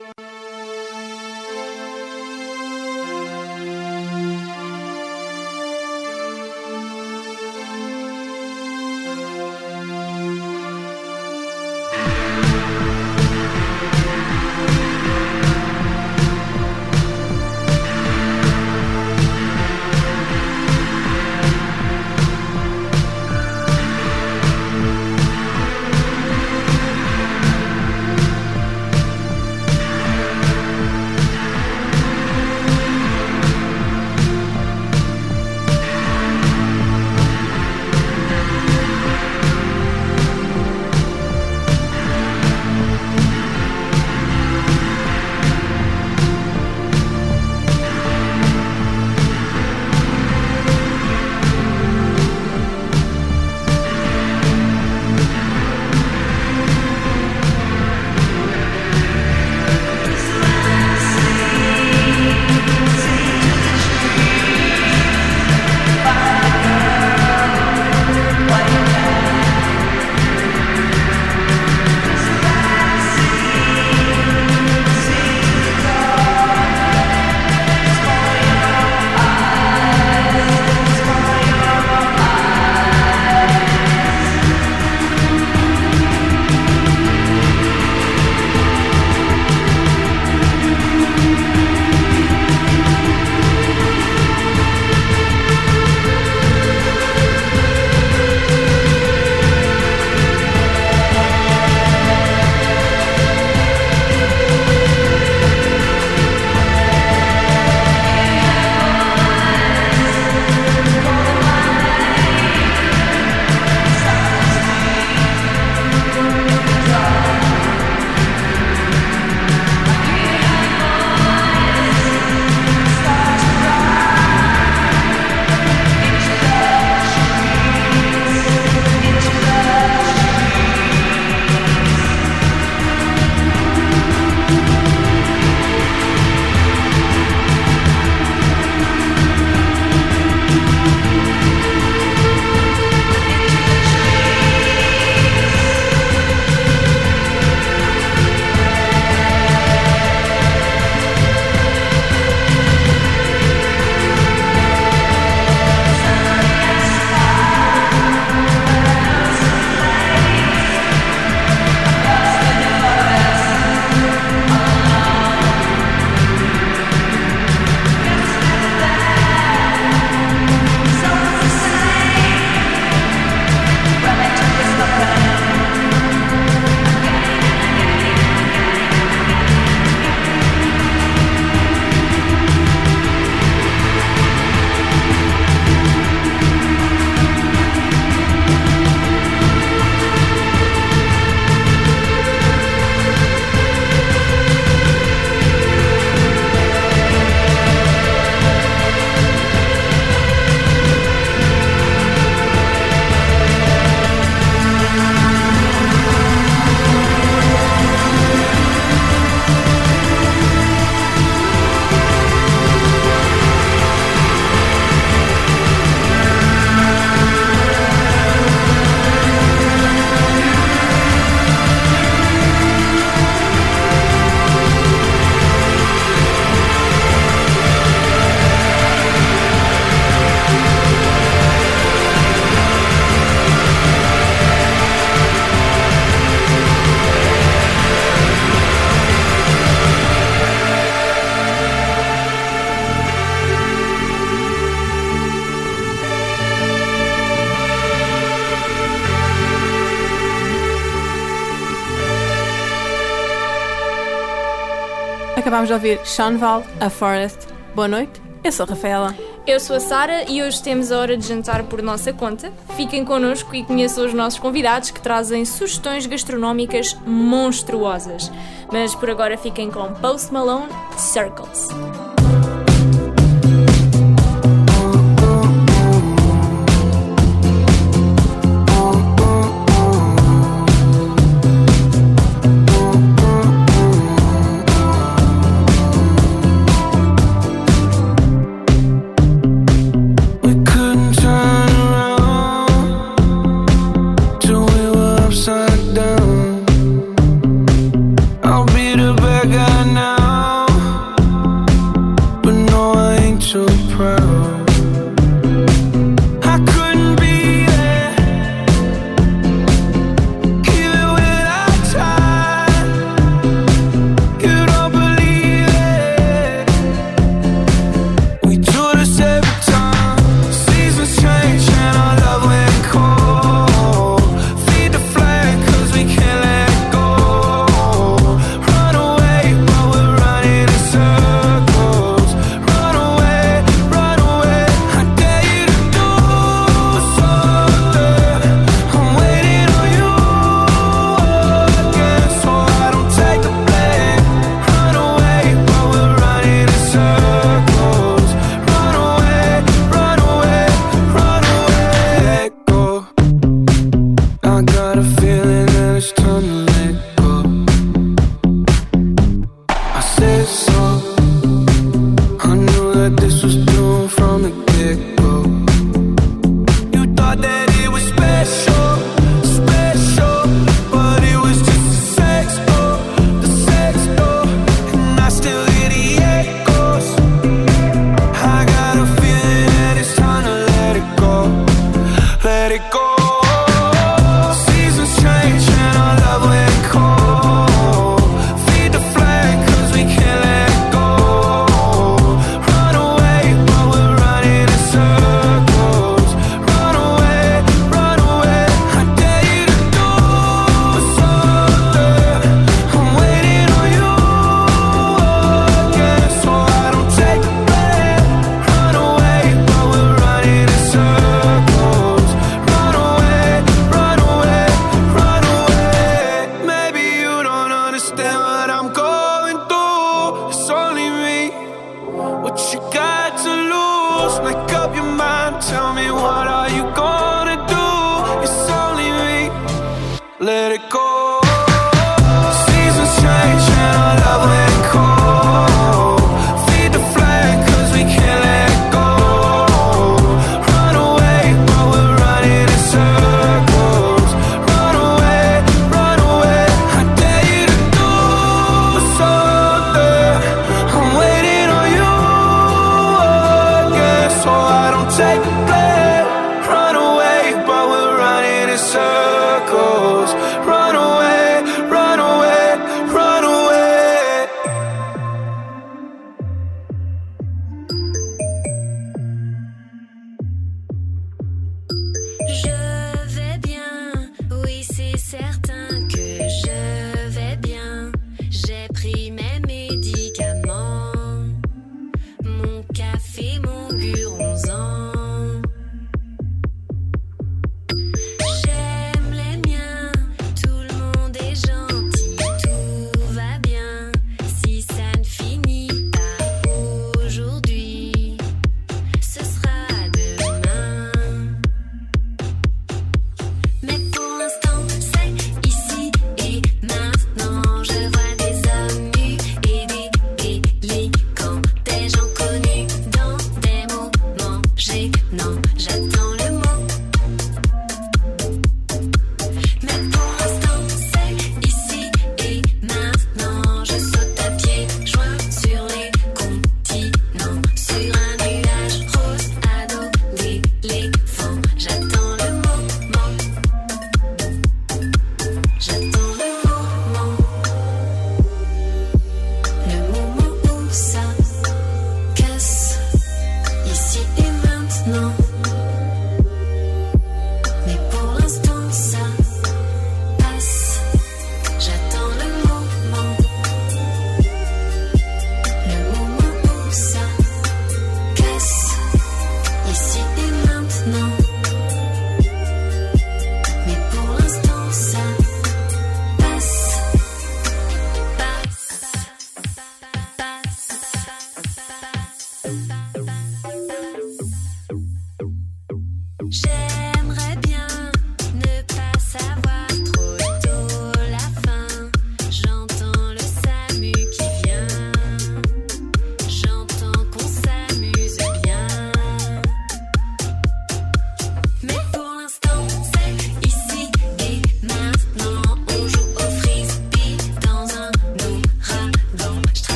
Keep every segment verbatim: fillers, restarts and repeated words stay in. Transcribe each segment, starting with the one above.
Acabámos de ouvir Sean Val, A Forest. Boa noite, eu sou a Rafaela. Eu sou a Sara e hoje temos a hora de jantar por nossa conta. Fiquem connosco e conheçam os nossos convidados que trazem sugestões gastronómicas monstruosas. Mas por agora fiquem com Post Malone, Circles. I'll be the bad guy now.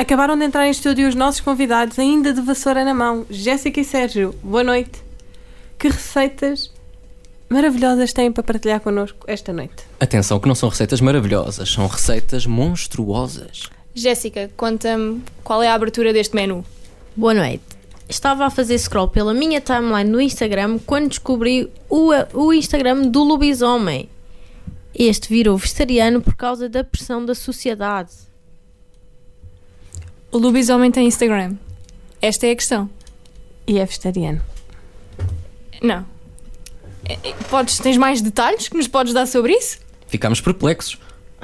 Acabaram de entrar em estúdio os nossos convidados, ainda de vassoura na mão, Jéssica e Sérgio. Boa noite. Que receitas maravilhosas têm para partilhar connosco esta noite? Atenção que não são receitas maravilhosas, são receitas monstruosas. Jéssica, conta-me qual é a abertura deste menu. Boa noite. Estava a fazer scroll pela minha timeline no Instagram quando descobri o, o Instagram do lobisomem. Este virou vegetariano por causa da pressão da sociedade. O lobisomem tem Instagram. Esta é a questão. E é vegetariano. Não. Podes, tens mais detalhes que nos podes dar sobre isso? Ficámos perplexos.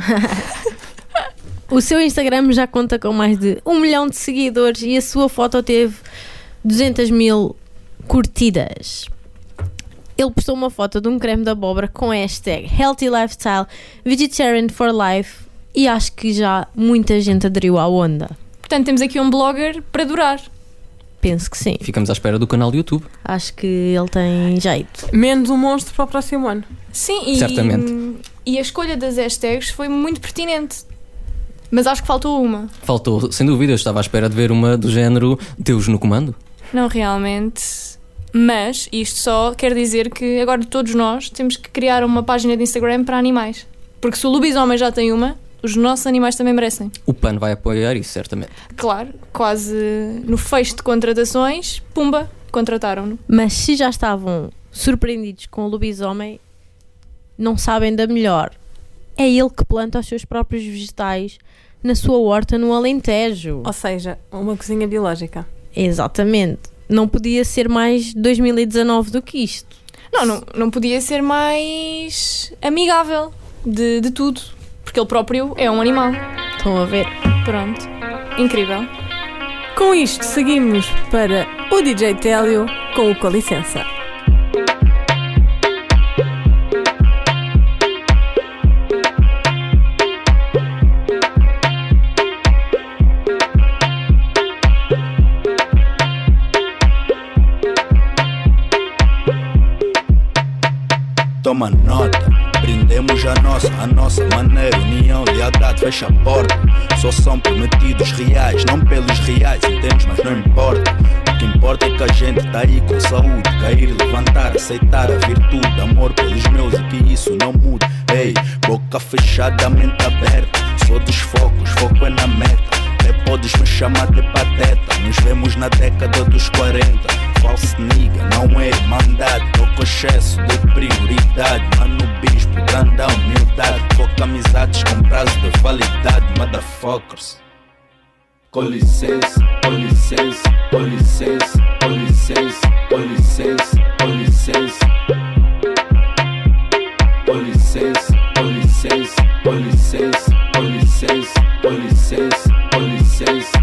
O seu Instagram já conta com mais de um milhão de seguidores e a sua foto teve duzentas mil curtidas. Ele postou uma foto de um creme de abóbora com a hashtag Healthy Lifestyle Vegetarian for Life e acho que já muita gente aderiu à onda. Portanto, temos aqui um blogger para durar. Penso que sim. Ficamos à espera do canal do YouTube. Acho que ele tem jeito. Menos um monstro para o próximo ano. Sim, e, Certamente. E a escolha das hashtags foi muito pertinente. Mas acho que faltou uma. Faltou, sem dúvida, eu estava à espera de ver uma do género Deus no comando. Não realmente. Mas isto só quer dizer que agora todos nós temos que criar uma página de Instagram para animais. Porque se o lobisomem já tem uma, os nossos animais também merecem. O P A N vai apoiar isso, certamente. Claro, quase no fecho de contratações, pumba, contrataram-no. Mas se já estavam surpreendidos com o lobisomem, não sabem da melhor. É ele que planta os seus próprios vegetais na sua horta no Alentejo. Ou seja, uma cozinha biológica. Exatamente. Não podia ser mais dois mil e dezanove do que isto. Não, não, não podia ser mais amigável de, de tudo. Porque ele próprio é um animal. Estão a ver? Pronto. Incrível. Com isto, seguimos para o D J Télio com o Com Licença. Toma nota, brindemos a nossa, a nossa maneira, união, lealdade, fecha a porta. Só são prometidos reais, não pelos reais, entendes, mas não importa. O que importa é que a gente tá aí com saúde, cair, levantar, aceitar a virtude, amor pelos meus e que isso não mude. Ei, boca fechada, mente aberta, sou dos focos, foco é na meta. Até podes me chamar de pateta, nos vemos na década dos quarenta. False nigga, não é irmandade, tô com excesso de prioridade. Mano bispo, grande humildade, foca amizades com prazo de validade, motherfuckers. Com licença, com licença, com licença, com licença, com licença, com licença. Com licença, com licença, com licença, com licença, com licença, com licença.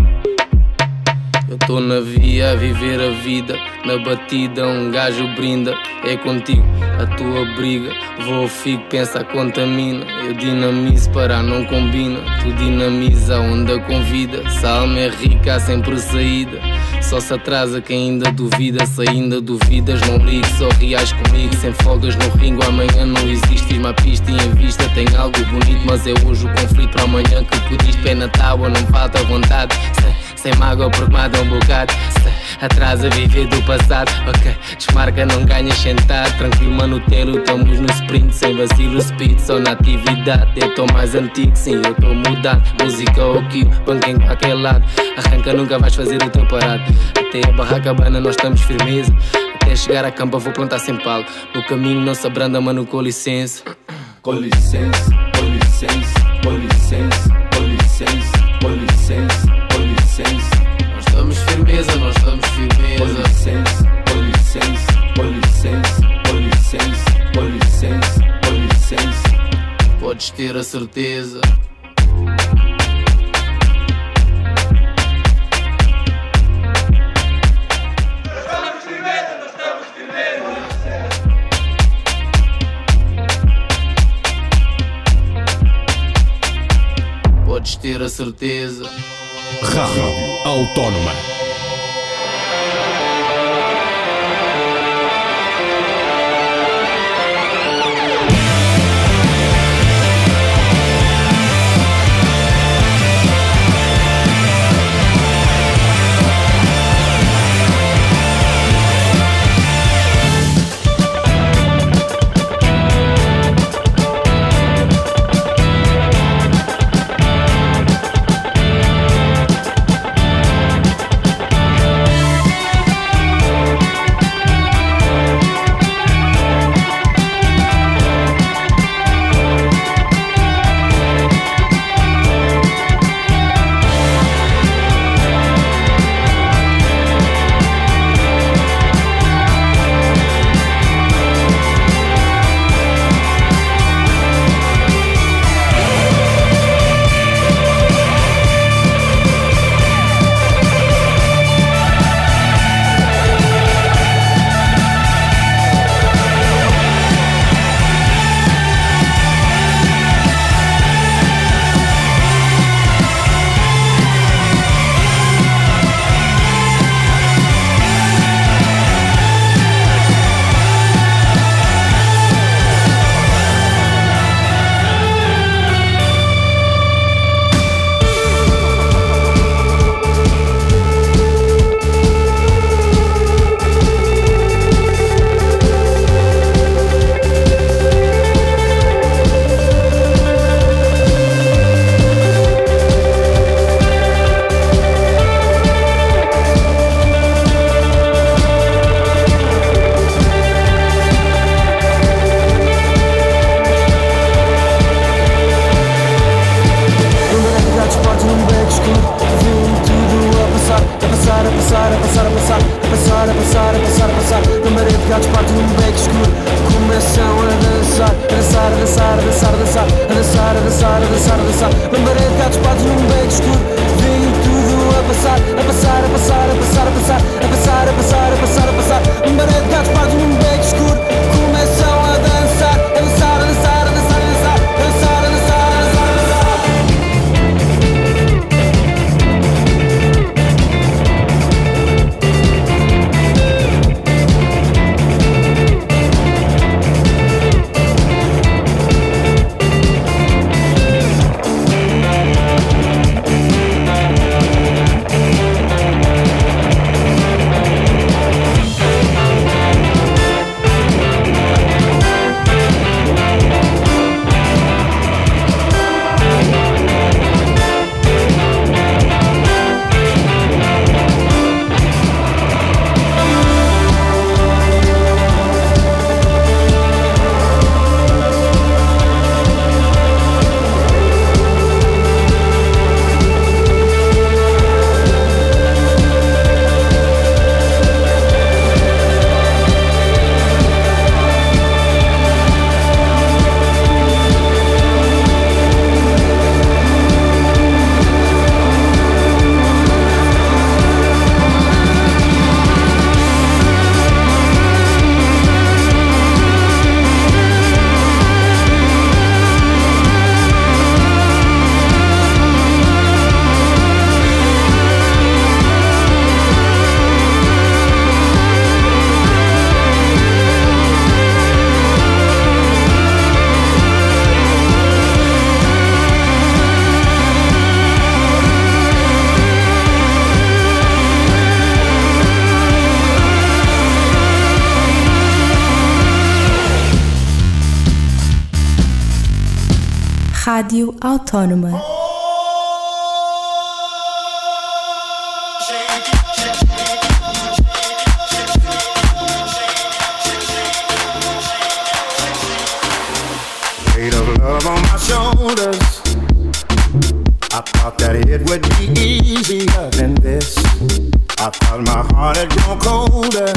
Eu tô na via a viver a vida, na batida um gajo brinda. É contigo a tua briga, vou ao figo, pensa, contamina. Eu dinamizo para não combina, tu dinamiza a onda convida. Se a alma é rica há sempre saída, só se atrasa quem ainda duvida. Se ainda duvidas não ligues, só reais comigo. Sem folgas no ringue, amanhã não existe. Fiz uma pista e em vista tem algo bonito, mas é hoje o conflito para amanhã que pediste. Pé na tábua, não falta vontade. Sem mágoa porque mata um bocado. Atrasa viver do passado. Ok, desmarca, não ganhas sentado. Tranquilo, mano, telo, estamos no sprint. Sem vacilo, speed, só na atividade. Eu tô mais antigo, sim, eu tô mudado. Música ou kill, banca em qualquer lado. Arranca, nunca vais fazer o teu parado. Até a barraca bana nós estamos firmeza. Até chegar à campa vou plantar sempre algo. No caminho não se abranda, mano, com licença. Com licença, com licença, com licença, com licença, com licença, com licença. Nós estamos firmeza, nós estamos firmeza. Com licença, com licença, com licença, com licença, com licença, com licença. Podes ter a certeza. Podes ter a certeza. Rádio Autónoma. beco escuro. Veio tudo a passar, a passar, a passar, a passar, a passar, a passar, a passar, a passar, a passar. Um baré de gatos pardos num beco escuro. Começam a dançar, a dançar, a dançar, a dançar, a dançar, a dançar, a dançar, a dançar, a dançar. Rádio Autónoma. Weight of love on my shoulders. I thought that it would be easier than this. I thought my heart had grown colder.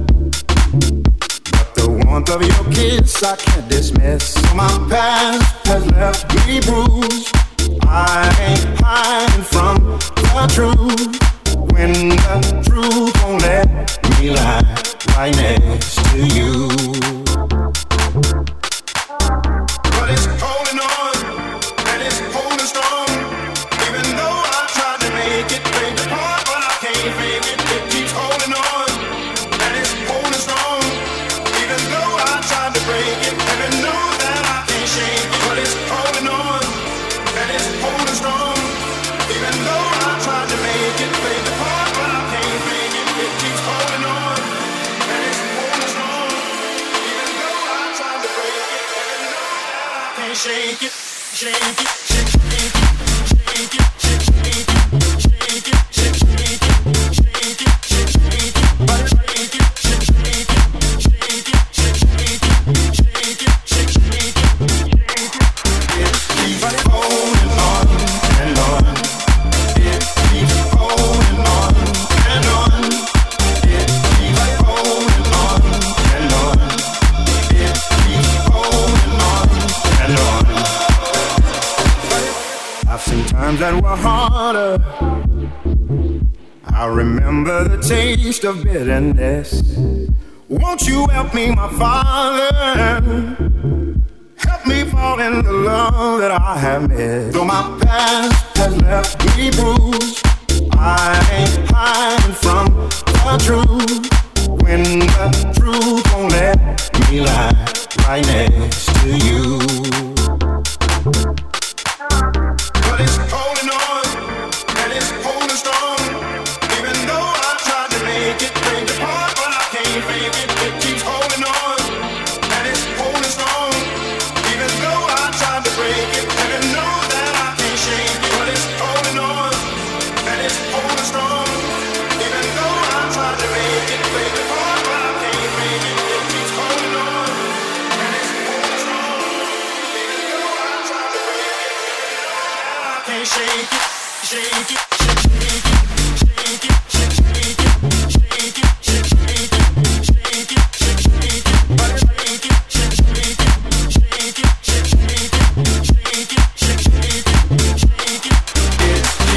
The warmth of your kiss I can't dismiss. My past has left me bruised. I ain't hiding from the truth. When the truth won't let me lie right next to you. But it's holding on, and it's holding strong. Even though I tried to make it break apart, but I can't fake it. It keeps holding on, and it's holding strong. Even though I tried to break it, even know that I can't shake it. But it's holding on, and it's holding strong. Even though I tried to make it break apart, but I can't fake it. It keeps holding on, and it's holding strong. Even though I tried to break it, even know that I can't shake it, shake it, shake it, shake it, shake it, shake it, shake it, shake it, shake it, shake it, but shake it, shake it, shake it, shake it, shake it, shake it, shake it. It keeps holding on and on. It keeps holding on and on. It keeps holding on and on. It keeps holding on and on. I've seen times that were harder. I remember the taste of bitterness. Won't you help me, my Father? Help me fall in the love that I have missed. Though my past has left me bruised, I ain't hiding from the truth. When the truth won't let me lie right next to you. But it's holding on, and it's holding strong. Even though I tried to make it break apart, but I can't fake it. It keeps holding on, and it's holding strong. Even though I tried to break it, even know that I can't shake it. But it's holding on, and it's holding strong. Even though I tried to make it break apart, but I can't fake it. It keeps holding on, and it's holding strong. Even though I tried to break it, I can't shake it, shake it, shake it, shake it, shake it, shake it, shake it, shake it, shake it, but shake it, shake it, shake it, shake it, shake it, shake it, shake it. It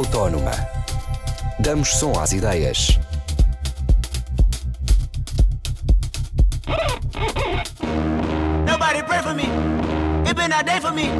Autónoma. Damos som às ideias. Nobody pray for me. It been a day for me.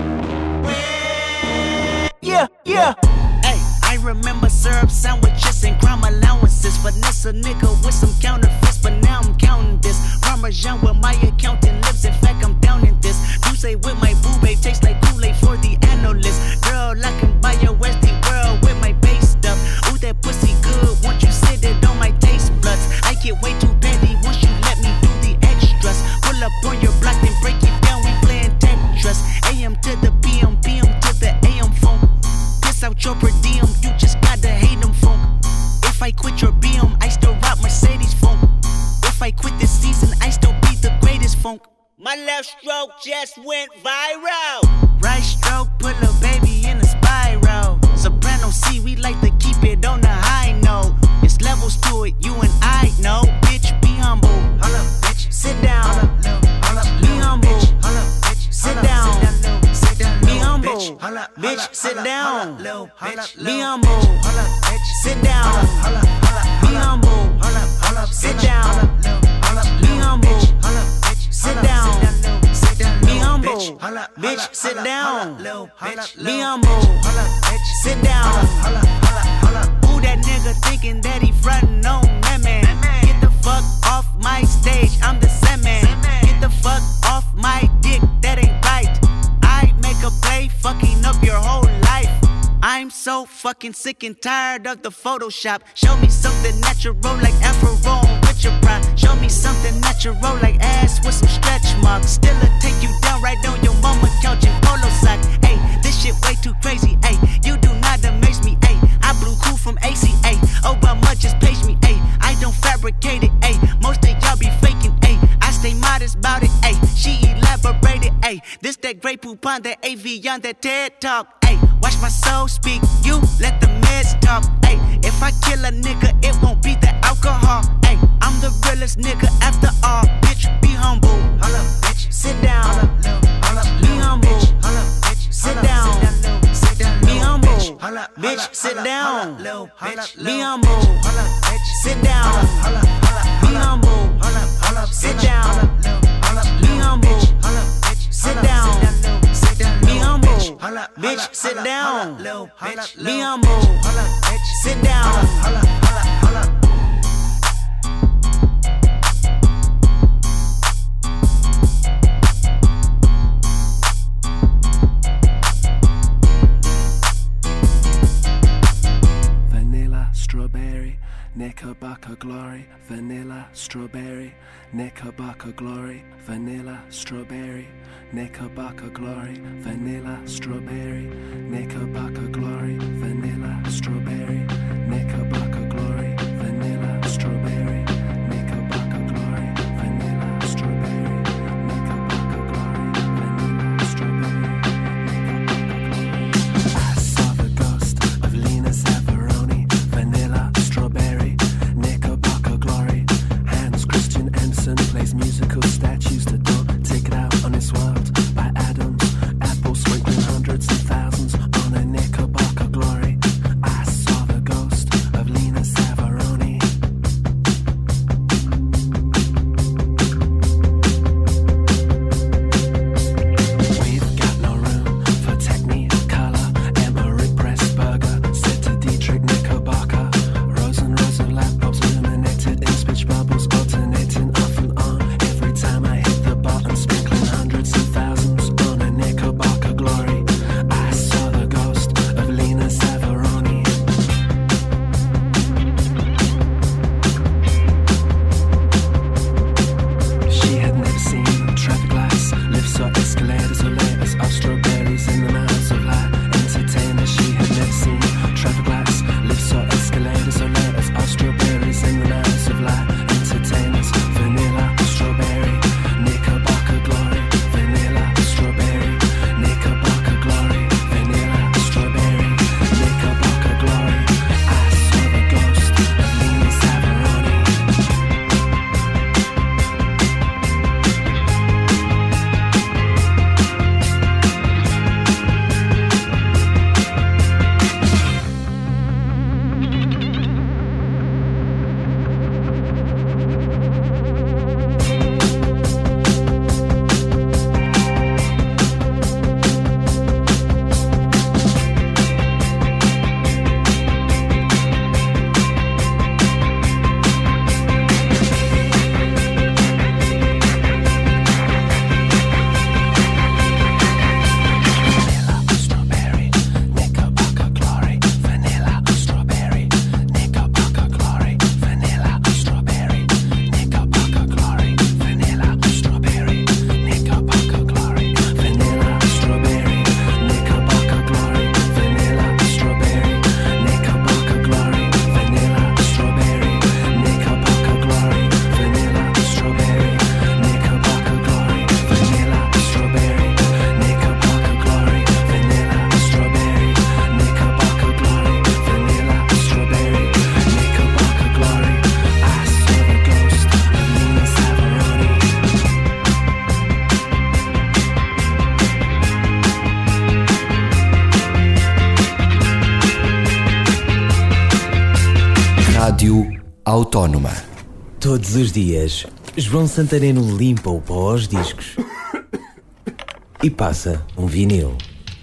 Yeah, yeah. Hey, I remember syrup sandwiches and crime allowances. Finesse a nigga with some counterfeits, but now I'm counting this. Parmesan where my accountant lives. In fact, I'm down in this. You say with my boo babe tastes like Kool-Aid for the analyst. Girl, I can buy your Westie world with my base stuff. Ooh, that pussy good. Once you sit it on my taste buds, I get way too petty once you let me do the extras. Pull up on your block and break it down. We playing Tetris. A M to the P M, P M to the A M phone. Piss out your per diem, you just gotta hate them funk. If I quit your B M, I still rock Mercedes funk. If I quit this season, I still be the greatest funk. My left stroke just went viral. Right stroke put a baby in a spiral. Soprano C, we like to keep it on the high note. It's levels to it, you and I know. Bitch, be humble. Hold up, bitch. Sit down. Hold up, be humble. Hold up, bitch. Sit down. Be humble. Bitch, sit down. Be humble. Sit down. Be humble. Sit down. Be humble. Sit down. Be humble. Bitch, sit down. Be humble. Sit down. Who that nigga thinking that he frontin' on that man? Get the fuck off my stage, I'm the Sandman. Get the fuck off my dick, that ain't right. I make a play, fucking up your whole life. I'm so fucking sick and tired of the Photoshop. Show me something natural like Afro with your pride. Show me something natural like ass with some stretch marks. Still a take you down right on your mama couch in polo sock. Ayy, this shit way too crazy. Ayy, you do not amaze me. Ayy, I blew cool from A C A. Obama just page me. Ayy, I don't fabricate it. Ayy, most of y'all be faking. Ayy, I stay modest about it. Ayy, she elaborated. Ayy, this that Grey Poupon, that A V on that TED Talk. Ayy, watch my soul speak. You let the meds talk. Ayy, if I kill a nigga, it won't be the alcohol. Ayy, I'm the realest nigga after all. Bitch, be humble. Hold up, bitch. Sit down. Be humble. Sit down. Be humble. Bitch, sit down. Be humble. Sit down. Be humble. Sit down. Be humble. Sit down. Be humble. Bitch, sit down. Be humble. Sit down. Strawberry, Knickerbocker glory, vanilla, strawberry, Knickerbocker glory, vanilla, strawberry, Knickerbocker glory, vanilla, strawberry, Knickerbocker glory, vanilla, strawberry, Knickerbocker glory, vanilla, strawberry, Knickerbocker glory, vanilla, strawberry, Knickerbocker glory, vanilla, strawberry. I saw the ghost of Lena Savaroni. Vanilla, strawberry, Knickerbocker glory. Hans Christian Andersen plays musical statues to don't take it out on his world. By Adams, Apple sprinkling hundreds and thousands on a Knickerbocker glory. I saw the Rádio Autónoma. Todos os dias, João Santareno limpa o pó aos discos e passa um vinil.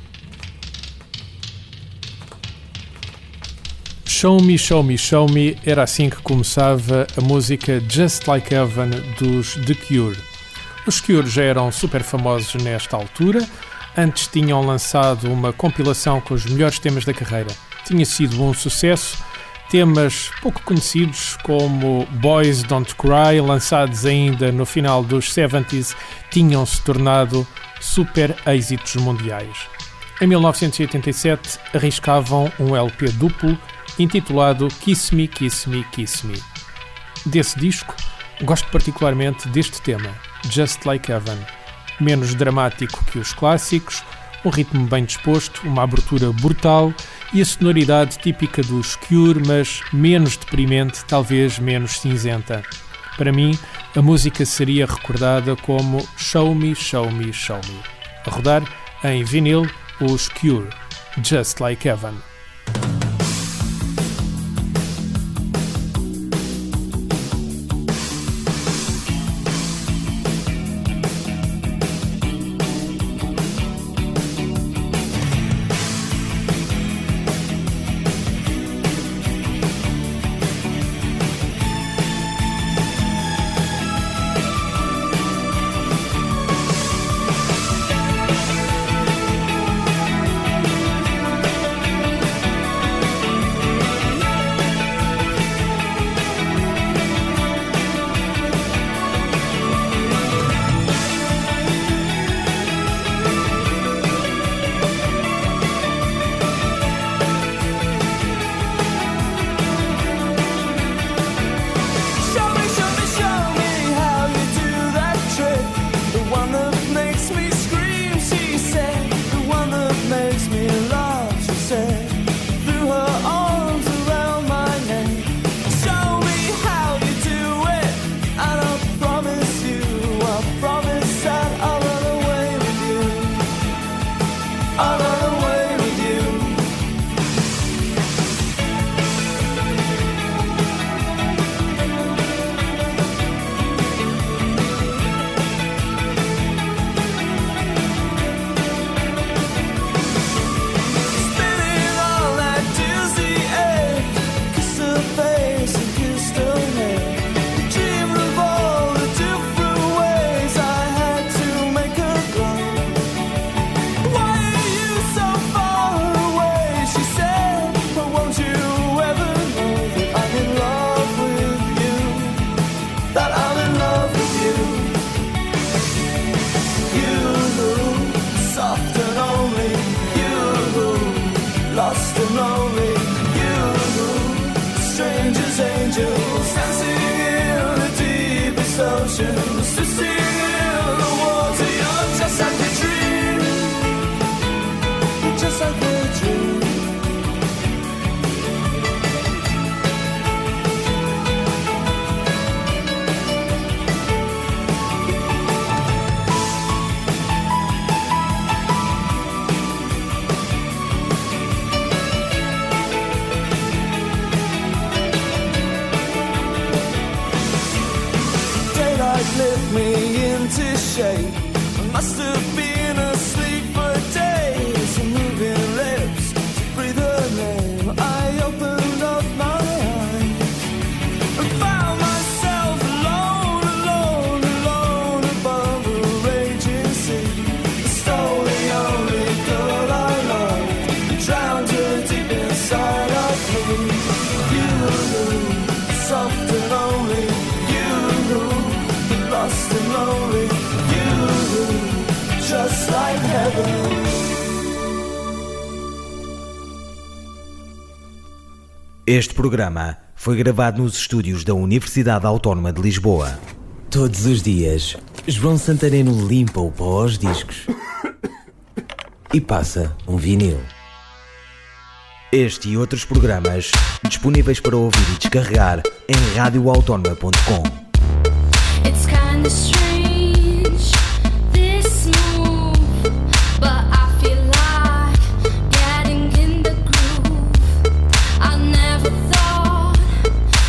Show Me, Show Me, Show Me era assim que começava a música Just Like Heaven dos The Cure. Os Cure já eram super famosos nesta altura, antes tinham lançado uma compilação com os melhores temas da carreira. Tinha sido um sucesso, temas pouco conhecidos como Boys Don't Cry, lançados ainda no final dos setenta, tinham-se tornado super êxitos mundiais. Em mil novecentos e oitenta e sete arriscavam um L P duplo intitulado Kiss Me, Kiss Me, Kiss Me. Desse disco, gosto particularmente deste tema, Just Like Heaven. Menos dramático que os clássicos, um ritmo bem disposto, uma abertura brutal e a sonoridade típica dos Cure, mas menos deprimente, talvez menos cinzenta. Para mim, a música seria recordada como Show Me, Show Me, Show Me. A rodar em vinil, os Cure, Just Like Heaven. Lift me into shape. I must have been asleep for days. Moving lips to breathe her name. I opened up my eyes and found myself alone, alone, alone above a raging sea. I stole the only girl I loved, drowned her deep inside of me. You, soft and lonely, you, lost and lonely, you, just like heaven. Este programa foi gravado nos estúdios da Universidade Autónoma de Lisboa. Todos os dias, João Santareno limpa o pó aos discos e passa um vinil. Este e outros programas disponíveis para ouvir e descarregar em radio autónoma ponto com. It's kinda strange, this move, but I feel like getting in the groove. I never thought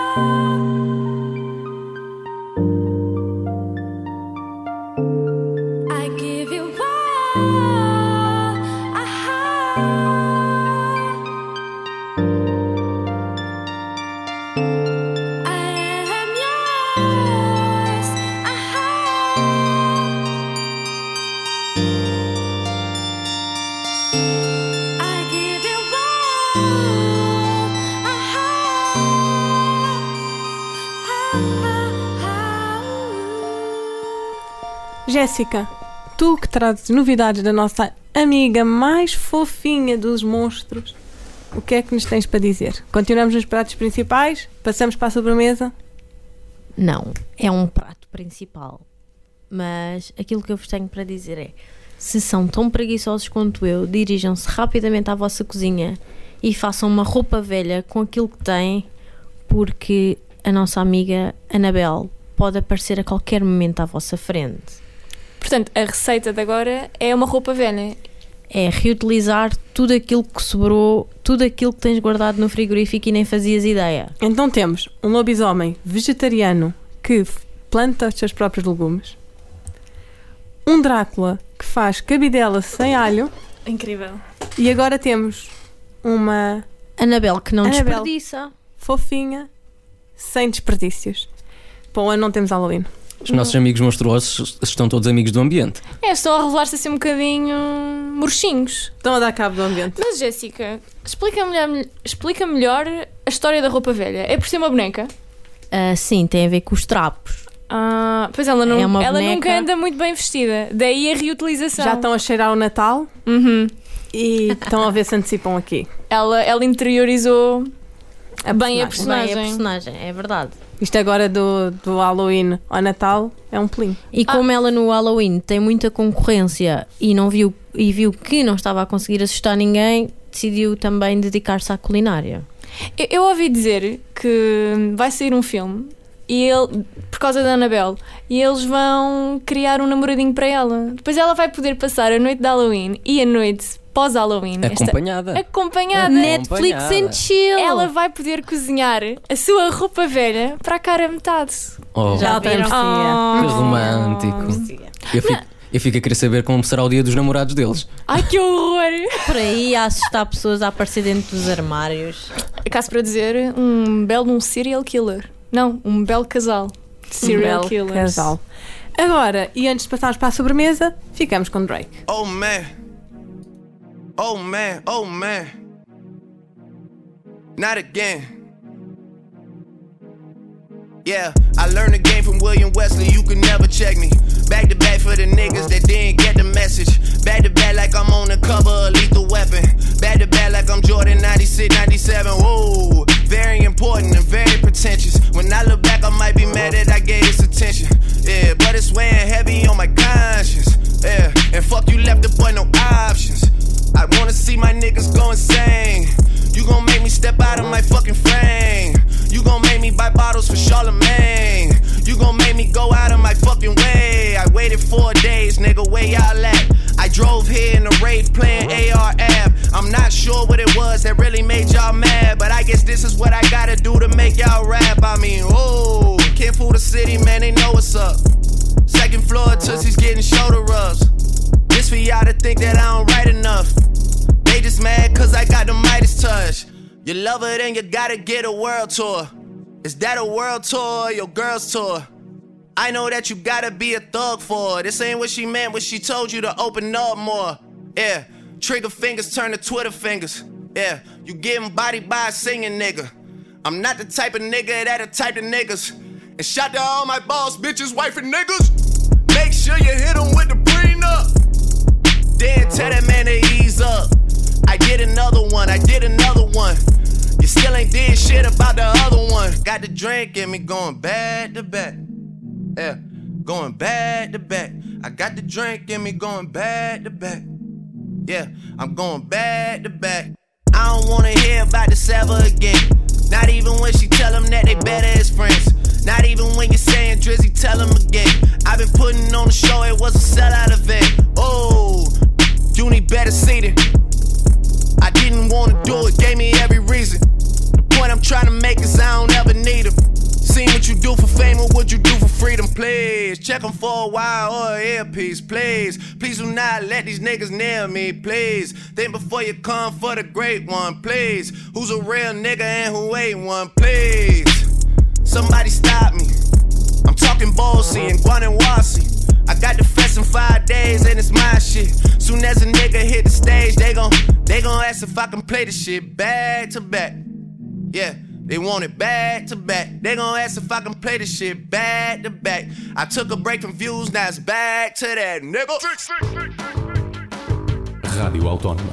I give you all I have. I am yours. I I give you all I Jéssica, tu que trazes novidades da nossa amiga mais fofinha dos monstros, o que é que nos tens para dizer? Continuamos nos pratos principais? Passamos para a sobremesa? Não, é um prato principal. Mas aquilo que eu vos tenho para dizer é: se são tão preguiçosos quanto eu, dirijam-se rapidamente à vossa cozinha e façam uma roupa velha com aquilo que têm, porque a nossa amiga Anabel pode aparecer a qualquer momento à vossa frente. Portanto, a receita de agora é uma roupa velha. É reutilizar tudo aquilo que sobrou, tudo aquilo que tens guardado no frigorífico e nem fazias ideia. Então temos um lobisomem vegetariano que planta os seus próprios legumes, um Drácula que faz cabidela sem alho. Incrível. E agora temos uma Anabel que não Anabel desperdiça, fofinha, sem desperdícios. Para o ano não temos Halloween. Os nossos amigos monstruosos estão todos amigos do ambiente. É, estão a revelar-se assim um bocadinho murchinhos. Estão a dar cabo do ambiente. Mas, Jéssica, explica melhor, explica melhor a história da roupa velha. É por ser uma boneca? Uh, sim, tem a ver com os trapos. Ah, pois ela, não, É uma ela boneca. nunca anda muito bem vestida. Daí a reutilização. Já estão a cheirar o Natal Uhum. e estão a ver se antecipam aqui. Ela, ela interiorizou A bem a personagem. personagem. Bem, a personagem, é verdade. Isto agora do, do Halloween ao Natal é um pelinho. E como ela no Halloween tem muita concorrência e, não viu, e viu que não estava a conseguir assustar ninguém, decidiu também dedicar-se à culinária. Eu, eu ouvi dizer que vai sair um filme e ele, por causa da Anabel, e eles vão criar um namoradinho para ela. Depois ela vai poder passar a noite de Halloween e a noite pós-Halloween esta- Acompanhada. acompanhada. Netflix Acompanhada. and chill. Ela vai poder cozinhar a sua roupa velha para a cara metade. Oh, Já viram? temos Oh. que romântico. Eu fico, eu fico a querer saber como será o dia dos namorados deles. Ai, que horror! Por aí a assustar pessoas a aparecer dentro dos armários. Acaso para dizer, um belo um serial killer. Não, um belo casal de serial Um belo killers. casal. Agora, e antes de passarmos para a sobremesa, ficamos com Drake. Oh man. Oh man, oh man. Not again. Yeah, I learned the game from William Wesley, you can never check me. Back to back for the niggas that didn't get the message. Back to back like I'm on the cover of Lethal Weapon. Back to back like I'm Jordan ninety-six, ninety-seven. Whoa, very important and very pretentious. When I look back, I might be mad that I gave this attention. Yeah, but it's weighing heavy on my conscience. Yeah, and fuck you left the boy no options. I wanna see my niggas go insane. You gon' make me step out of my fucking frame. You gon' make me buy bottles for Charlemagne. You gon' make me go out of my fucking way. I waited four days, nigga, where y'all at? I drove here in a rave playing A R Ab. I'm not sure what it was that really made y'all mad, but I guess this is what I gotta do to make y'all rap. I mean, oh, can't fool the city, man, they know what's up. Second floor, Tootsie's getting shoulder rubs. This for y'all to think that I don't write enough. They just mad cause I got the Midas touch. You love her, then you gotta get a world tour. Is that a world tour or your girl's tour? I know that you gotta be a thug for her. This ain't what she meant when she told you to open up more. Yeah, trigger fingers turn to Twitter fingers. Yeah, you getting bodied by a singing nigga. I'm not the type of nigga that a type of niggas. And shout to all my boss bitches, wife and niggas. Make sure you hit them with the prenup. Then tell that man to ease up. I did another one, I did another one. You still ain't did shit about the other one. Got the drink in me going back to back. Yeah, going back to back. I got the drink in me going back to back. Yeah, I'm going back to back. I don't wanna hear about this ever again. Not even when she tell them that they better as friends. Not even when you're saying Drizzy, tell them again. I've been putting on the show, it was a sellout event. Oh, you need better seating. I didn't wanna do it, gave me every reason. The point I'm trying to make is I don't ever need them. please. Check them for a while or an earpiece, please. Please do not let these niggas nail me, please. Think before you come for the great one, please. Who's a real nigga and who ain't one, please. Somebody stop me. I'm talking Bossy and Guanawasi. I got the fest in five days and it's my shit. Soon as a nigga hit the stage, they gon' they gon' ask if I can play the shit back to back. Yeah, they want it back to back. They gon' ask if I can play the shit back to back. I took a break from views, now it's back to that, nigga. Rádio Autónoma.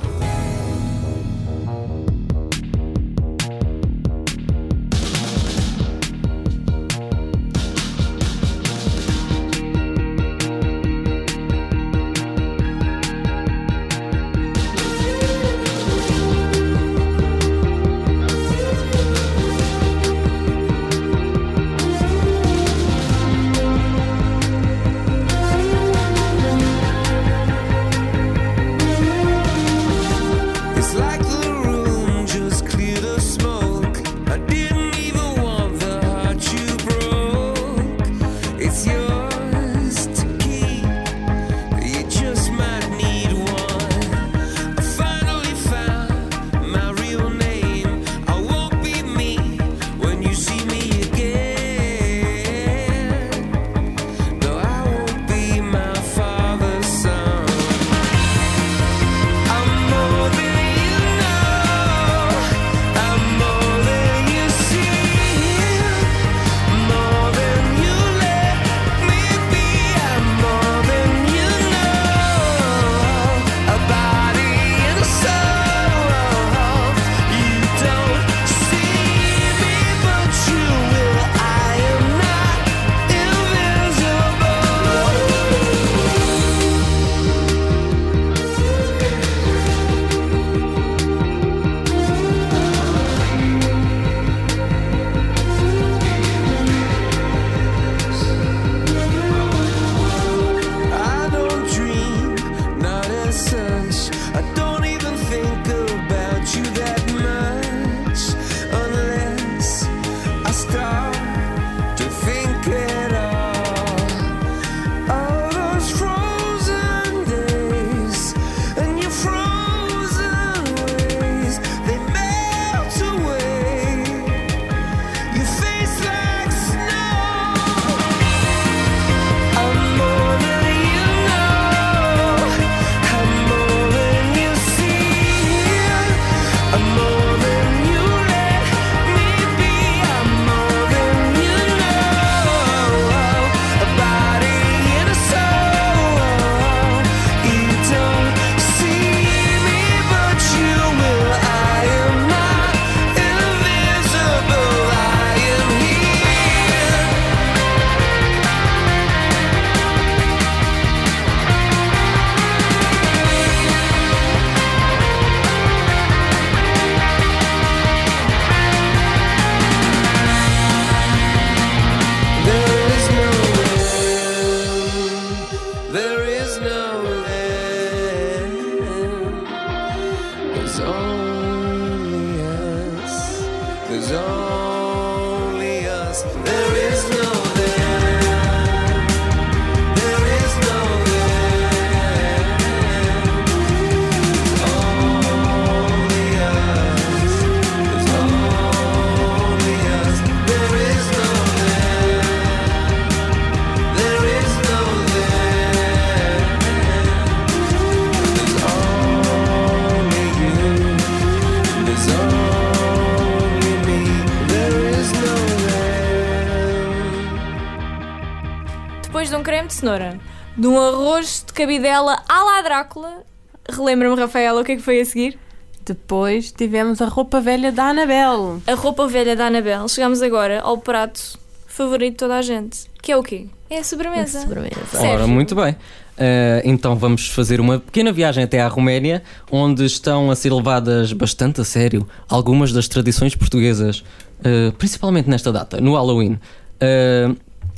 Depois de um creme de cenoura, de um arroz de cabidela à la Drácula, relembra-me, Rafaela, o que é que foi a seguir? Depois tivemos a roupa velha da Anabel. A roupa velha da Anabel. Chegamos agora ao prato favorito de toda a gente, que é o quê? É a sobremesa. A sobremesa. Ora, muito bem. Uh, então vamos fazer uma pequena viagem até à Roménia, onde estão a ser levadas bastante a sério algumas das tradições portuguesas, uh, principalmente nesta data, no Halloween. Uh,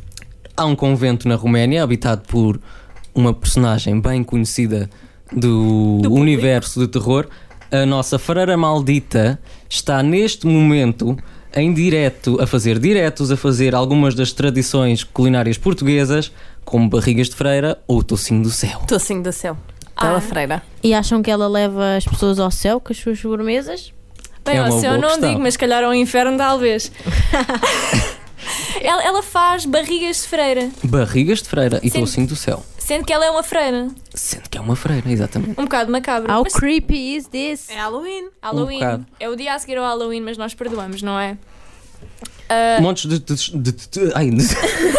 há um convento na Roménia, habitado por uma personagem bem conhecida do, do universo de terror. A nossa freira maldita está neste momento em direto, a fazer diretos, a fazer algumas das tradições culinárias portuguesas, como barrigas de freira ou tocinho do céu. Tocinho do céu. Bela Ah. freira. E acham que ela leva as pessoas ao céu com as suas sobremesas? Bem, É ao uma céu boa não questão. digo, mas se calhar ao inferno talvez. ela, ela faz barrigas de freira, Barrigas de freira e Sim. tocinho do céu. sendo que ela é uma freira. Sendo que é uma freira, exatamente. Um bocado macabro. How Mas creepy is this? É Halloween. Halloween. Um bocado. É o dia a seguir ao Halloween, mas nós perdoamos, não é? Ah, Montes de, de, de, de- ai, de-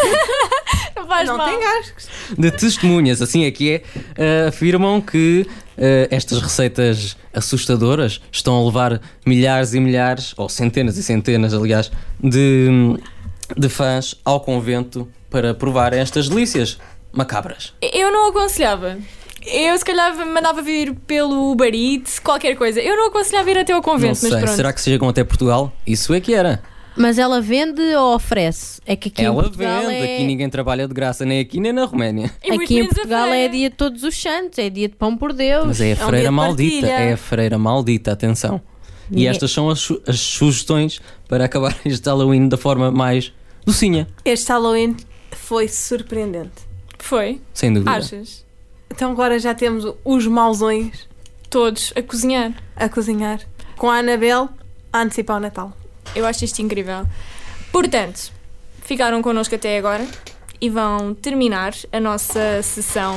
não faz Não mal. tem gastos. de testemunhas, assim é que é, eh, afirmam que eh, estas receitas assustadoras estão a levar milhares e milhares, ou centenas e centenas, aliás, de, de fãs ao convento para provar estas delícias macabras. Eu não aconselhava. Eu se calhar mandava vir pelo Uber Eats, qualquer coisa. Eu não aconselhava ir até ao Não convento, sei, mas pronto. será que se chegam até Portugal? Isso é que era. Mas ela vende ou oferece? É que aqui em Ela Portugal vende, é... aqui ninguém trabalha de graça, nem aqui nem na Roménia. E muito Aqui em menos a Portugal freira. é dia de todos os santos, é dia de pão por Deus. Mas é a É um dia freira de maldita, partilha. é a freira maldita, atenção. E Ninguém- estas são as, su- as sugestões para acabar este Halloween da forma mais docinha, Este Halloween foi surpreendente. Foi? sem dúvida. Achas? Então agora já temos os mauzões Todos a cozinhar. a cozinhar com a Anabel a antecipar o Natal. Eu acho isto incrível. Portanto, ficaram connosco até agora e vão terminar a nossa sessão,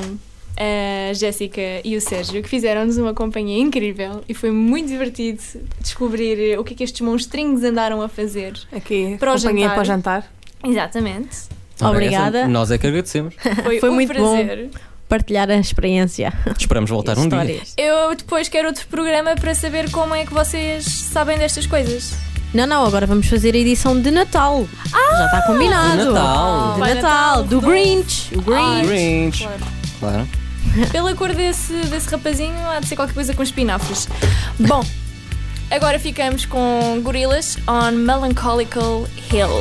a Jéssica e o Sérgio, que fizeram-nos uma companhia incrível e foi muito divertido descobrir o que é que estes monstrinhos andaram a fazer. Aqui, Para o companhia jantar. para o jantar. Exatamente. Ora, Obrigada. essa- nós é que agradecemos. Foi, Foi um muito prazer. bom partilhar a experiência. Esperamos voltar um dia. Histórias. Eu depois quero outro programa para saber como é que vocês sabem destas coisas. Não, não, agora vamos fazer a edição de Natal. Já está combinado. De Natal. De Vai Natal, Natal, do do- Grinch. O Ah, Grinch. Grinch. Claro. Claro. Pela cor desse, desse rapazinho, há de ser qualquer coisa com espinafres. Bom, agora ficamos com Gorillaz on Melancholical Hill.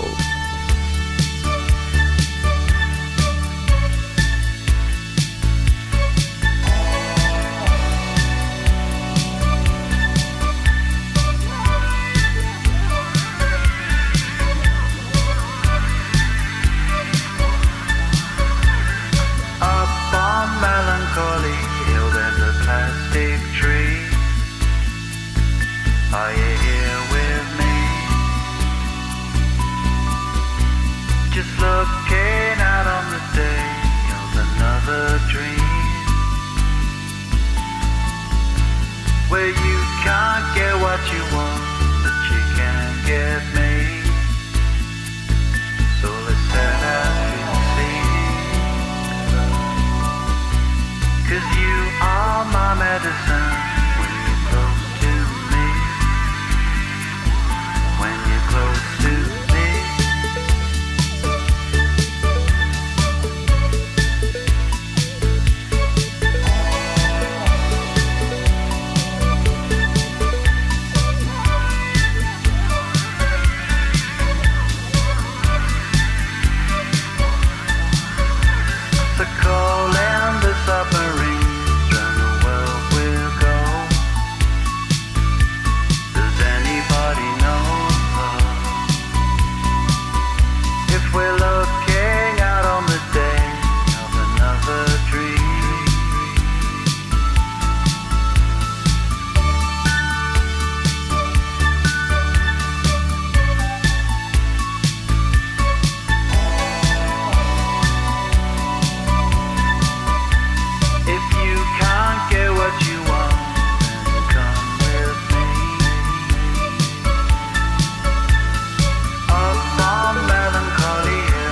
Up on Melancholy Hill there's a plastic tree. Are you here with me? Just looking out on the day of another dream, where you can't get what you want, but you can get me. So let's set out and see. Cause you are my medicine when you're close to me. When you're close to me. The call and the submarines round the world will go. Does anybody know if we're looking out on the day of another dream? If you can't get what you want, then come with me. Up on Melancholy Hill.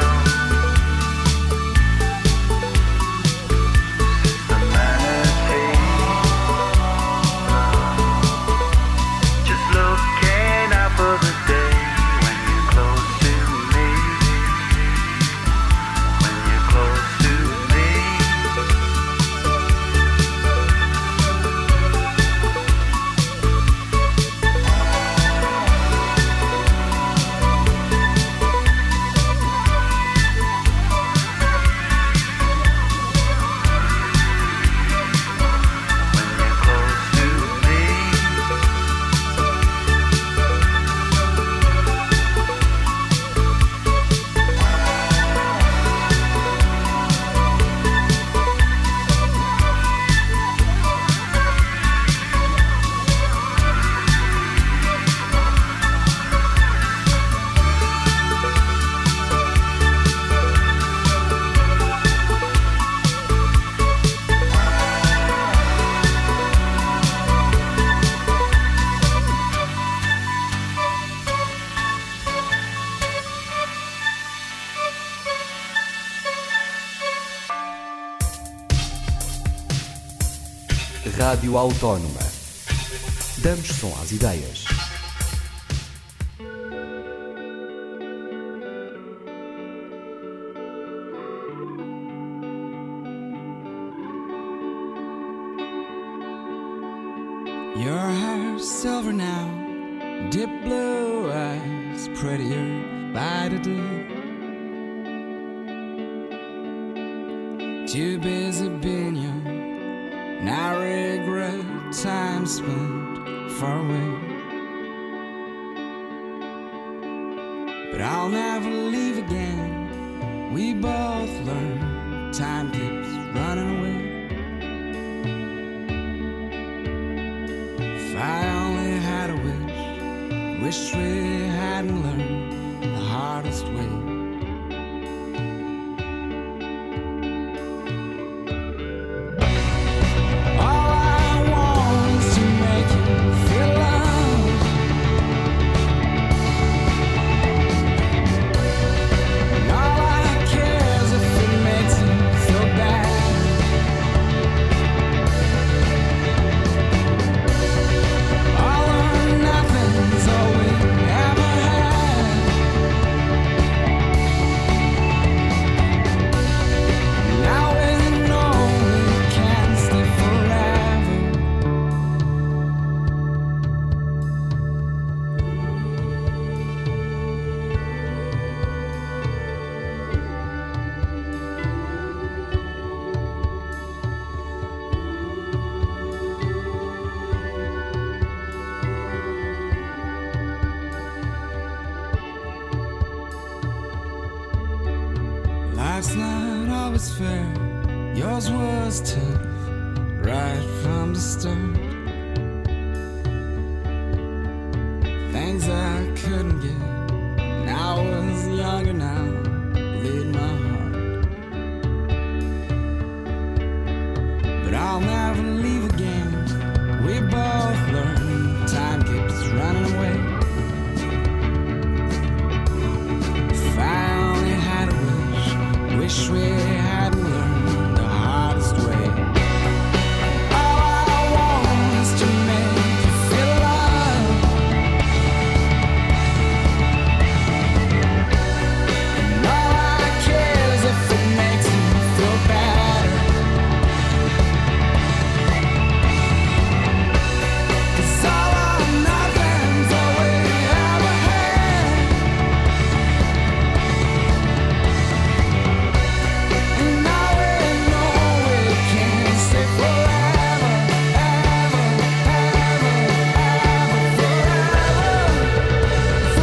Rádio Autónoma. Damos som às ideias. Your hair's silver now, deep blue eyes, prettier by the day. Too busy being young, now regret time spent far away. But I'll never leave again, we both learn time keeps running away. If I only had a wish, wish we hadn't learned the hardest way. All I want is to make you feel loved, and all I care is if it makes you feel bad. Life's not always fair, yours was tough right from the start. Things I couldn't get, and I was younger now, bleed my heart. But I'll never leave again, we both learn time keeps running away. If I only had a wish, wish we hadn't learned the hardest way. All I want is to make you feel loved, and all I care is if it makes you feel better. 'Cause all or nothing's all we ever had, and now we know we can't stay forever, ever, ever, ever, forever,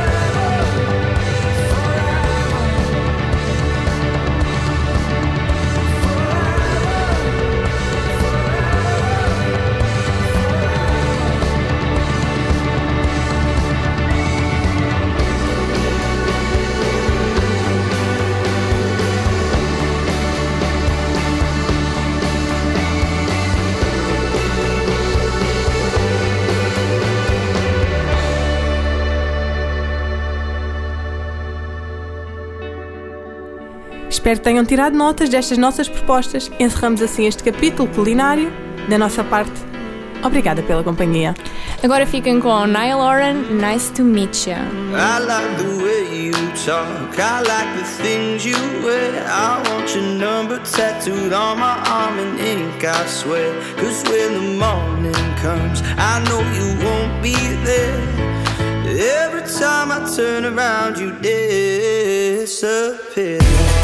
Espero que tenham tirado notas destas nossas propostas. Encerramos assim este capítulo culinário. Da nossa parte, obrigada pela companhia. Agora fiquem com Niall Horan, Nice to Meet You. I like the way you talk, I like the things you wear. I want your number tattooed on my arm in ink, I swear. Cause when the morning comes, I know you won't be there. Every time I turn around, you disappear.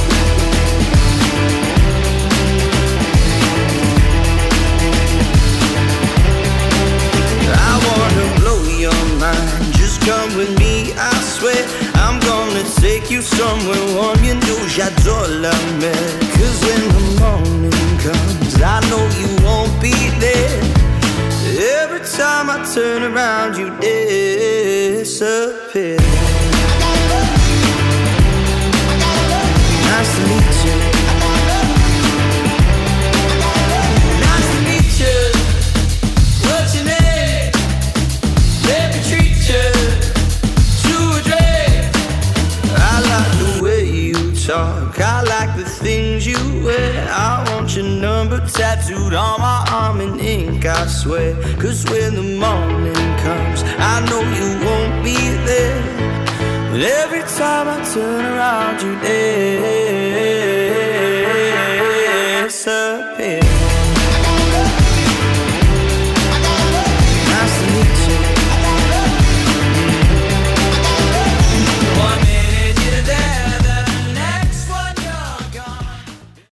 I wanna blow your mind, just come with me, I swear. I'm gonna take you somewhere warm, you know j'adore la mer. Cause when the morning comes, I know you won't be there. Every time I turn around, you disappear. Nice to meet you. Nice to meet you. What's your name? Let me treat you to a drink. I like the way you talk, I like the things you wear. I want your number tattooed on my arm in ink, I swear. Cause when the morning comes, I know you won't be there. But every time I turn around, you're there.